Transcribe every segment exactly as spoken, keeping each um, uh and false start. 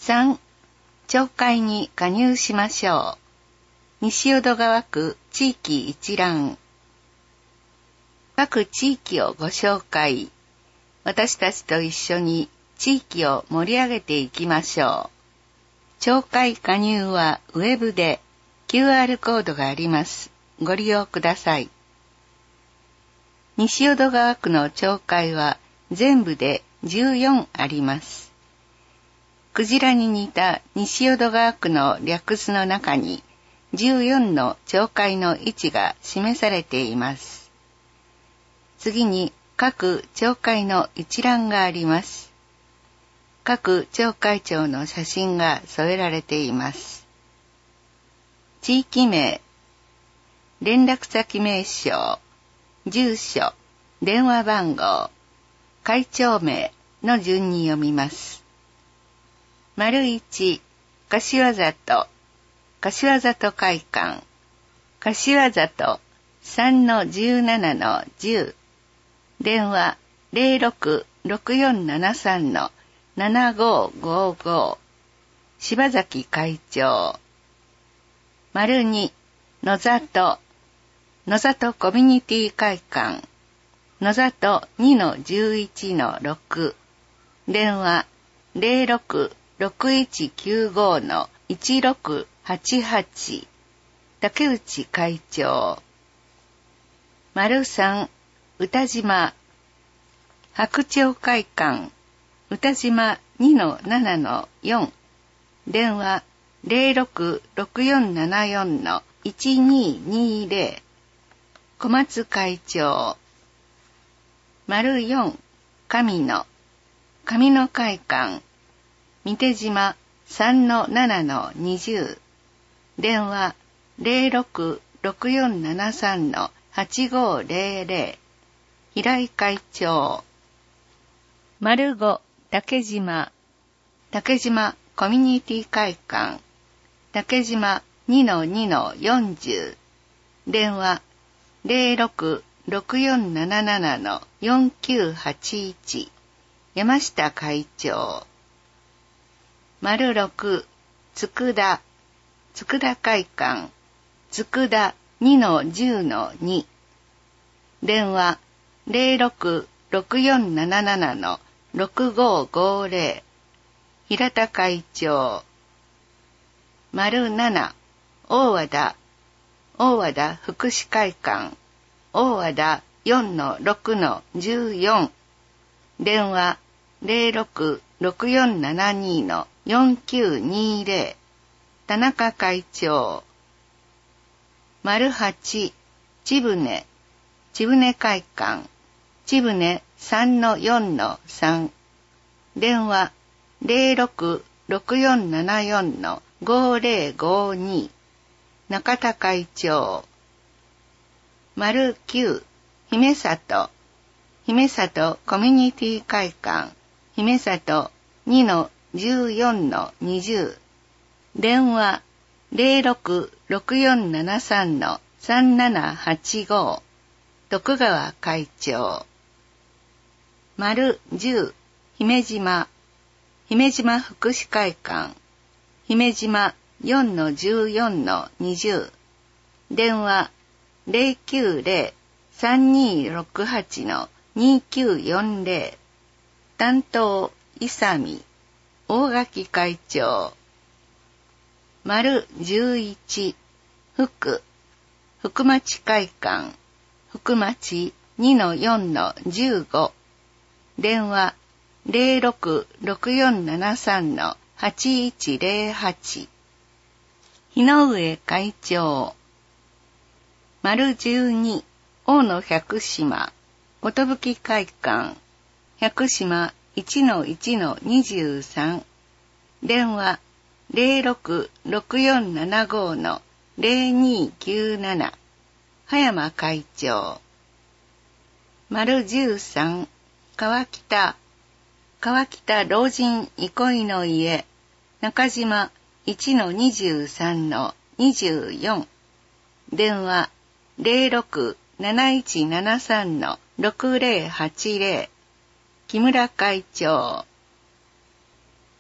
さん、町会に加入しましょう。西淀川区地域一覧。各地域をご紹介。私たちと一緒に地域を盛り上げていきましょう。町会加入はウェブで キューアール コードがあります。ご利用ください。西淀川区の町会は全部でじゅうよんあります。クジラに似た西淀川区の略図の中にじゅうよんの町会の位置が示されています。次に各町会の一覧があります。各町会長の写真が添えられています。地域名、連絡先名称、住所、電話番号、会長名の順に読みます。丸一、柏里、柏里会館、柏里 さんのじゅうななのじゅう、電話 ゼロろく ろくよんななさんのななごごご、柴崎会長。丸二、野里、野里コミュニティ会館、野里 にのじゅういちのろく、電話 ゼロろく ろくいちきゅうごのいちろくはちはち、竹内会長。丸三、歌島、白鳥会館、歌島 にのななのよん、電話 ゼロろく ろくよんななよんのいちににゼロ、小松会長。丸四、神野、神野会館、三手島 さんのななのにじゅう、電話 ゼロろく ろくよんななさんのはちごゼロゼロ、平井会長。丸五、竹島、竹島コミュニティ会館、竹島 にのにのよんじゅう、電話 ゼロろく ろくよんなななのよんきゅうはちいち、山下会長。丸六、佃、佃会館、佃 にのじゅうのに、電話 ゼロろく ろくよんなななのろくごごゼロ、平田会長。丸七、大和田、大和田福祉会館、大和田 よんのろくのじゅうよん、電話 ゼロろく ろくよんななにのよんきゅうにゼロ、田中会長。丸八、千船、千船会館、千船 さんのよんのさん、電話 ゼロろく ろくよんななよんのごゼロごに、中田会長。丸九、姫里、姫里コミュニティ会館、姫里 にのじゅうよんのにじゅう、電話 ゼロろく ろくよんななさんのさんななはちご、徳川会長。丸十、姫島、姫島福祉会館、姫島 よんのじゅうよんのにじゅう、電話 ゼロきゅうゼロ さんにろくはちのにきゅうよんゼロ、担当、伊佐美、大垣会長。丸十一、福、福町会館、福町 にのよんのじゅうご、電話 ゼロろく ろくよんななさんのはちいちゼロはち、日上会長。丸十二、大野百島、寿会館、百島 いちのいちのにじゅうさん、電話 ゼロろく ろくよんななごのゼロにきゅうなな、葉山会長。丸十三、川北、川北老人憩いの家、中島 いちのにじゅうさんのにじゅうよん、電話 ゼロろく なないちななさんのろくゼロはちゼロ、木村会長。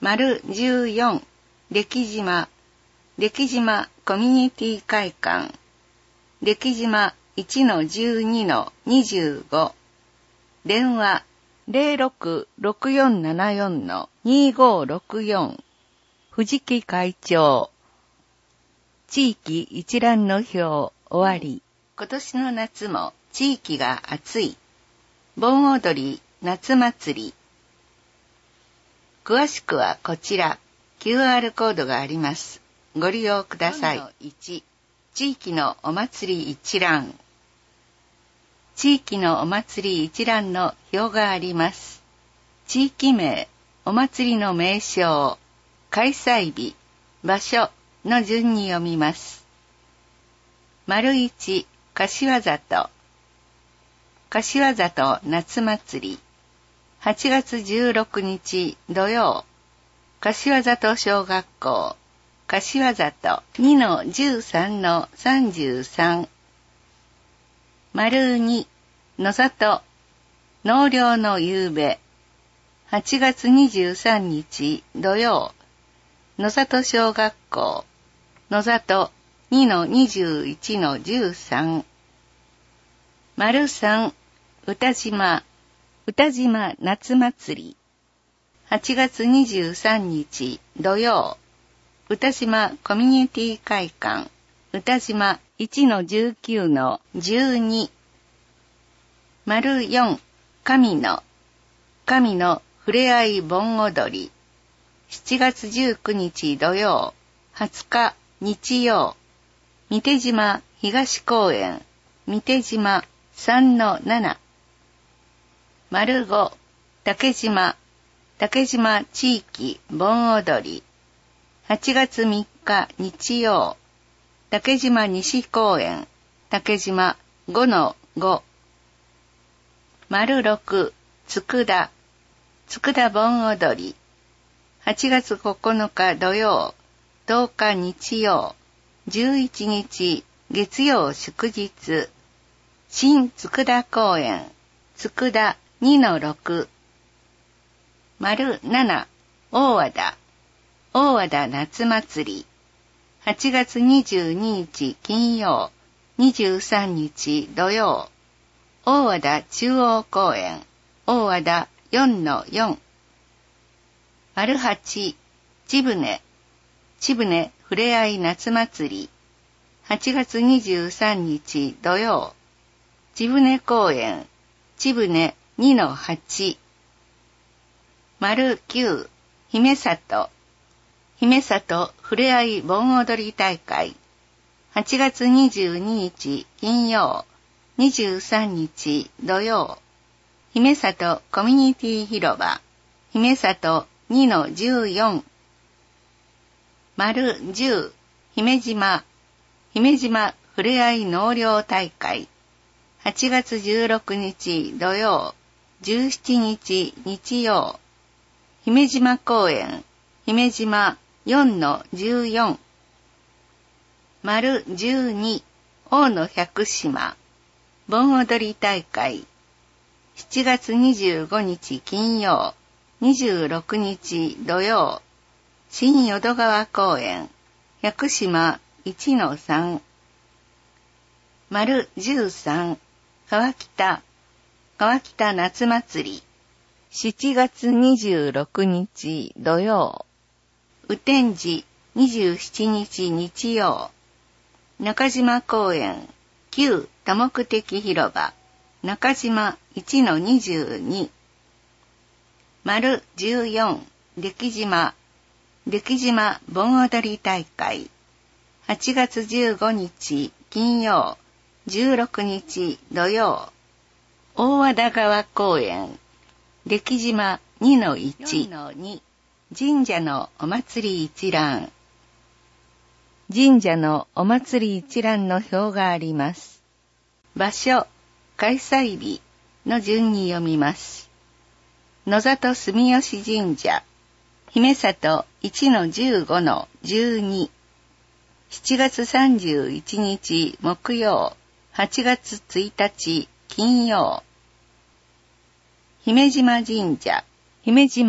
丸じゅうよん、出来島、出来島コミュニティ会館、出来島 いちのじゅうにのにじゅうご、電話 ゼロろくろくよんななよんのにごろくよん、藤木会長。地域一覧の表終わり。今年の夏も地域が暑い。盆踊り夏祭り。詳しくはこちら キューアール コードがあります。ご利用ください。いち、地域のお祭り一覧。地域のお祭り一覧の表があります。地域名、お祭りの名称、開催日、場所の順に読みます。丸いち、柏里。柏里夏祭り。はちがつじゅうろくにち土曜。柏里小学校。柏里 にのじゅうさんのさんじゅうさん。丸に、野里。納涼の夕べ。はちがつにじゅうさんにち土曜。野里小学校。野里 にのにじゅういちのじゅうさん。丸さん、歌島。歌島夏祭り。はちがつにじゅうさんにち土曜。歌島コミュニティ会館。歌島 いちのじゅうきゅうのじゅうに。丸よん、神の。神のふれあい盆踊り。しちがつじゅうくにち土曜。はつか日曜。三手島東公園。三手島さんのなな。丸ご、竹島。竹島地域盆踊り。はちがつみっか日曜。竹島西公園。竹島ごのご。丸ろく、佃。佃盆踊り。はちがつここのか土曜。とおか日曜。じゅういちにち月曜祝日。新佃公園。佃にのろく。丸なな、大和田。大和田夏祭り。はちがつにじゅうににち金曜。にじゅうさんにち土曜。大和田中央公園。大和田よんのよん。丸はち、千船。千船ふれあい夏祭り。はちがつにじゅうさんにち土曜。千船公園。千船にのはち。丸きゅう、姫里。姫里ふれあい盆踊り大会。はちがつにじゅうににち金曜。にじゅうさんにち土曜。姫里コミュニティ広場。姫里にのじゅうよん。丸じゅう、姫島。姫島ふれあい納涼大会。はちがつじゅうろくにち土曜。じゅうしちにち日曜。姫島公園。姫島よんのじゅうよん。丸じゅうに、大野百島。盆踊り大会。しちがつにじゅうごにち金曜。にじゅうろくにち土曜。新淀川公園。百島いちのさん。丸じゅうさん、川北。川北夏祭り。しちがつにじゅうろくにち土曜。雨天時にじゅうしちにち日曜。中島公園。旧多目的広場。中島いちのにじゅうに。丸じゅうよん、出来島。出来島盆踊り大会。はちがつじゅうごにち金曜。じゅうろくにち土曜。大和田川公園。出来島にのいち。神社のお祭り一覧。神社のお祭り一覧の表があります。場所、開催日の順に読みます。野里住吉神社。姫里いちのじゅうごのじゅうに。しちがつさんじゅういちにち木曜。はちがつついたち金曜。姫島神社。姫島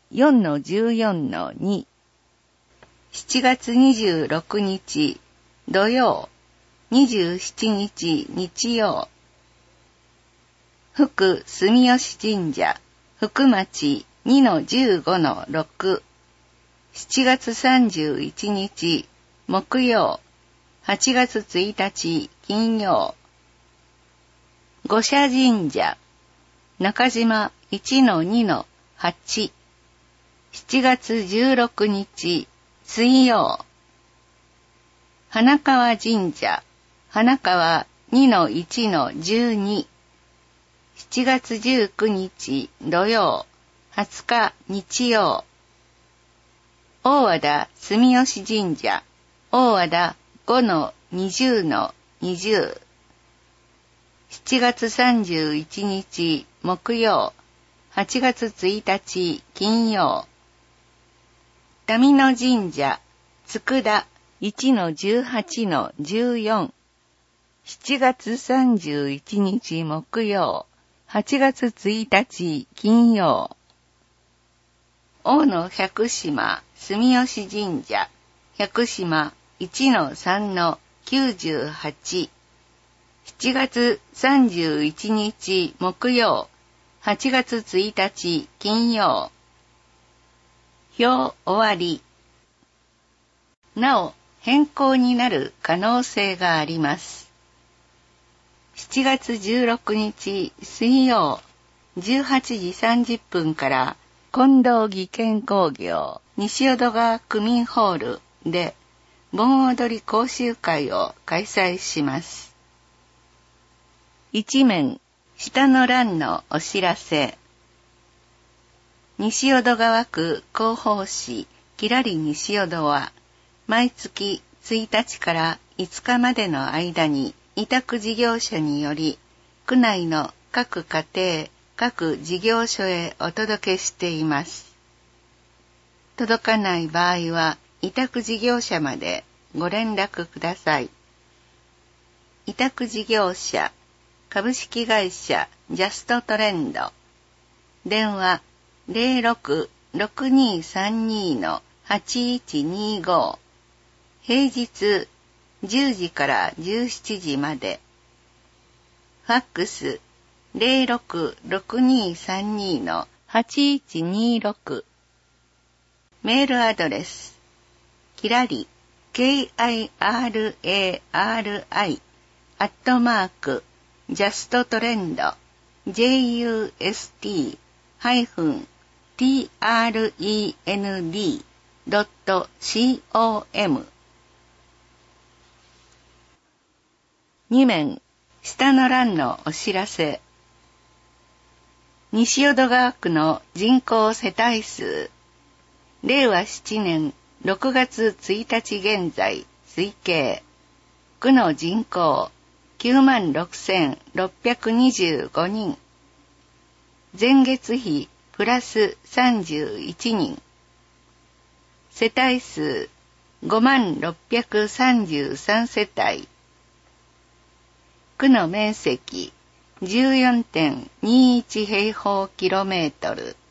よんのじゅうよんのに。しちがつにじゅうろくにち土曜、にじゅうしちにち日曜。福住吉神社、福町にのじゅうごのろく。しちがつさんじゅういちにち木曜、はちがつついたち金曜。五社神社、中島いちのにのはち。しちがつじゅうろくにち水曜。花川神社、花川にのいちのじゅうに。しちがつじゅうくにち土曜、はつか日曜。大和田住吉神社、大和田ごのにじゅうのにじゅう。しちがつさんじゅういちにち木曜、はちがつついたち金曜。民野神社、佃いちのじゅうはちのじゅうよん。しちがつさんじゅういちにち木曜、はちがつついたち金曜。大野百島住吉神社、百島いちのさんのきゅうじゅうはち。しちがつさんじゅういちにち木曜、はちがつついたち金曜。表終わり。なお、変更になる可能性があります。しちがつじゅうろくにち水曜、じゅうはちじさんじゅっぷんから近藤技研工業西淀川区民ホールで盆踊り講習会を開催します。一面、下の欄のお知らせ。西淀川区広報誌きらり西淀は毎月ついたちからいつかまでの間に委託事業者により区内の各家庭、各事業所へお届けしています。届かない場合は委託事業者までご連絡ください。委託事業者、株式会社ジャストトレンド。電話 ゼロろく ろくにさんに はちいちにご。平日じゅうじからじゅうしちじまで。ファックス ゼロろく ろくにさんに はちいちにろく。メールアドレス、きらり、ケーアイアールエーアールアイ、アットマーク、ジャストトレンド、ジェイユーエスティー ハイフン、トレンド ドット コム。に面、下の欄のお知らせ。西淀川区の人口世帯数、れいわななねんろくがつついたち現在推計。区の人口きゅうまんろくせんろっぴゃくにじゅうごにん。前月比プラスさんじゅういちにん。世帯数ごまんろっぴゃくさんじゅうさん世帯。区の面積 じゅうよんてんにいち 平方キロメートル。